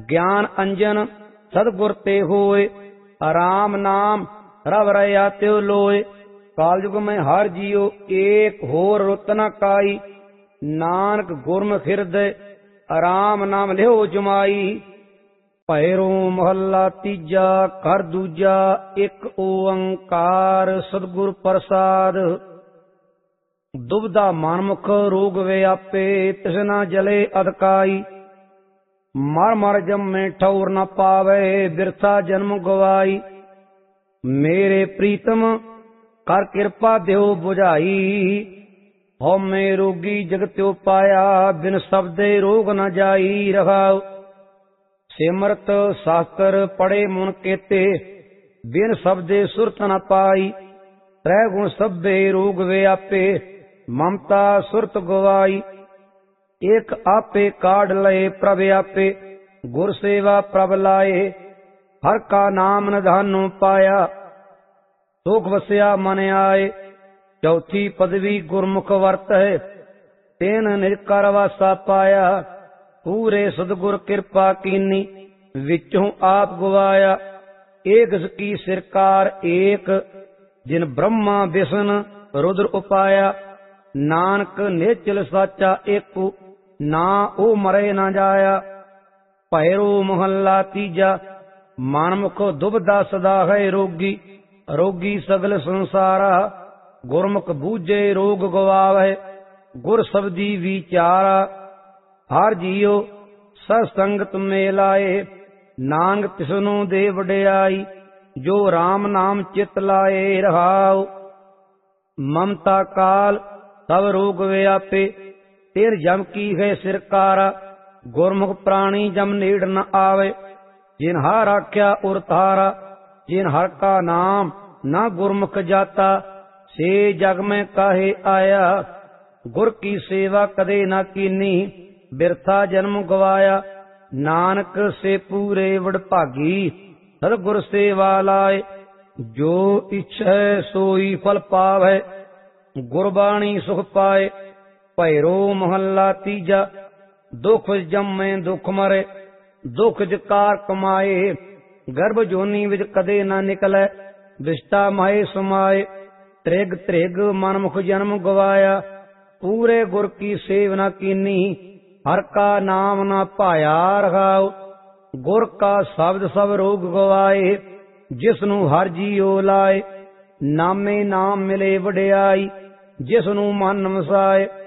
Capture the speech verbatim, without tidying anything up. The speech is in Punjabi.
ਗਿਆਨ ਅੰਜਨ ਸਤਿਗੁਰ ਤੇ ਹੋਏ, ਰਾਮ ਨਾਮ ਰਵ ਰਹਾ ਤਿਉ ਲੋਏ। ਕਾਲਯੁਗ ਮੈਂ ਹਰ ਜੀਉ ਏਕ ਹੋਰ ਰੁੱਤ ਨ ਕਾਈ, ਨਾਨਕ ਗੁਰਮੁਖ ਹਿਰਦੈ ਰਾਮ ਨਾਮ ਲਿਓ ਜਮਾਈ। ਭੈਰੋ ਮਹੱਲਾ ਤੀਜਾ ਘਰ ਦੂਜਾ ਇੱਕ ਓੰਕਾਰ ਸਤਿਗੁਰ ਪ੍ਰਸਾਦ। ਦੁਬਦਾ ਮਨਮੁਖ ਰੋਗ ਵਿਆਪੇ ਤਿਸਨਾ ਜਲੇ ਅਧਕਾਈ, ਮਰ ਮਰ ਜੰਮੇ ਠੌਰ ਨ ਪਾਵੇ ਬਿਰਥਾ ਜਨਮ ਗਵਾਈ। ਮੇਰੇ ਪ੍ਰੀਤਮ ਕਰ ਕਿਰਪਾ ਦਿਓ ਬੁਝਾਈ, ਹਉਮੈ ਰੋਗੀ ਜਗਤਿਉ ਪਾਇਆ ਬਿਨ ਸਬਦੇ ਰੋਗ ਨ ਜਾਈ। ਰਹਾਉ ਸਿਮਰਤ ਸ਼ਾਸਤਰ ਪੜੇ ਮੁਨ ਕੇਤੇ, ਬਿਨ ਸਬਦੇ ਸੁਰਤ ਨ ਪਾਈ। ਤ੍ਰੈ ਗੁਣ ਸਭੇ ਰੋਗ ਵਿਆਪੇ ਮਮਤਾ ਸੁਰਤ ਗਵਾਈ। ਇਕ ਆਪੇ ਕਾਢ ਲਏ ਪ੍ਰਭ ਆਪੇ, ਗੁਰ ਸੇਵਾ ਪ੍ਰਭ ਲਾਏ। ਹਰ ਕਾ ਨਾਮ ਨਿਧਾਨੁ ਪਾਇਆ, ਸੁਖ ਵਸਿਆ ਮਨ ਆਏ। ਚੌਥੀ ਪਦਵੀ ਗੁਰਮੁਖ ਵਰਤ ਹੈ, ਤੈਨ ਨਿਜ ਕਰ ਵਾਸਾ ਪਾਇਆ। ਪੂਰੇ ਸਤਿਗੁਰ ਕਿਰਪਾ ਕੀਨੀ, ਵਿੱਚੋਂ ਆਪ ਗਵਾਇਆ। ਏਕ ਕੀ ਸਿਰਕਾਰ ਏਕ, ਜਿਨ ਬ੍ਰਹਮਾ ਵਿਸ਼ਨ ਰੁਦਰ ਉਪਾਇਆ। ਨਾਨਕ ਨਿਚਲ ਸਾਚਾ ਏਕੁ, ਨਾ ਉਹ ਮਰੇ ਨਾ ਜਾਇਆ। ਭੈਰੋ ਮਹੱਲਾ ਤੀਜਾ ਮਨਮੁਖ ਦੁਬਦਾ ਸਦਾ ਹੈ ਰੋਗੀ, ਰੋਗੀ ਸਗਲ ਸੰਸਾਰਾ। ਗੁਰਮੁਖ ਬੂਝੇ ਰੋਗ ਗਵਾਵੇ, ਗੁਰ ਸਬਦੀ ਵਿਚਾਰਾ। ਹਰ ਜੀਉ ਸਤ ਸੰਗਤ ਮੇ ਲਾਏ, ਨਾਨਕ ਤਿਸਨੂੰ ਦੇ ਵਡਿਆਈ। ਜੋ ਰਾਮ ਨਾਮ ਚਿਤ ਲਾਏ ਰਹਾਉ, ਮਮਤਾ ਕਾਲ ਸਭ ਰੋਗ ਵਿਆਪੇ। ਤੇਰ ਜਮ ਕੀ ਹੈ ਸਿਰਕਾਰਾ, ਗੁਰਮੁਖ ਪ੍ਰਾਣੀ ਜਮ ਨੇੜ ਨ ਆਵੇ। ਜਿਨ ਹਰ ਆਖਿਆ ਉਰ ਤਾਰਾ, ਜਿਨ ਹਰ ਕਾ ਨਾਮ ਨਾ ਗੁਰਮੁਖ ਜਾਤਾ। ਸੇ ਜਗ ਮੈਂ ਕਾਹੇ ਆਇਆ, ਗੁਰ ਕੀ ਸੇਵਾ ਕਦੇ ਨਾ ਕੀਨੀ। ਬਿਰਥਾ ਜਨਮ ਗਵਾਇਆ, ਨਾਨਕ ਸੇ ਪੂਰੇ ਵਡਭਾਗੀ। ਸਤਿਗੁਰ ਸੇਵਾ ਲਾਏ, ਜੋ ਇਛੈ ਸੋਈ ਫਲ ਪਾਵੈ। ਗੁਰਬਾਣੀ ਸੁਖ ਪਾਏ। ਭੈਰੋ ਮਹੱਲਾ ਤੀਜਾ ਦੁਖ ਜੰਮੇ ਦੁਖ ਮਰੇ, ਦੁਖ ਜਕਾਰ ਕਮਾਏ। ਗਰਭ ਜੋਨੀ ਵਿੱਚ ਕਦੇ ਨਾ ਨਿਕਲੈ, ਵਿਸ਼ਟਾ ਮਾਏ ਸਮਾਏ। ਤ੍ਰਿਗ ਤ੍ਰਿਗ ਮਨਮੁਖ ਜਨਮ ਗਵਾਇਆ, ਪੂਰੇ ਗੁਰ ਕੀ ਸੇਵ ਨਾ ਕੀਨੀ। ਹਰ ਕਾ ਨਾਮ ਨਾ ਭਾਇਆ ਰਹਾਉ, ਗੁਰ ਕਾ ਸ਼ਬਦ ਸਭ ਰੋਗ ਗਵਾਏ। ਜਿਸ ਨੂੰ ਹਰ ਜੀਉ ਲਾਏ, ਨਾਮੇ ਨਾਮ ਮਿਲੇ ਵਡਿਆਈ। ਜਿਸ ਨੂੰ ਮਨ ਵਸਾਏ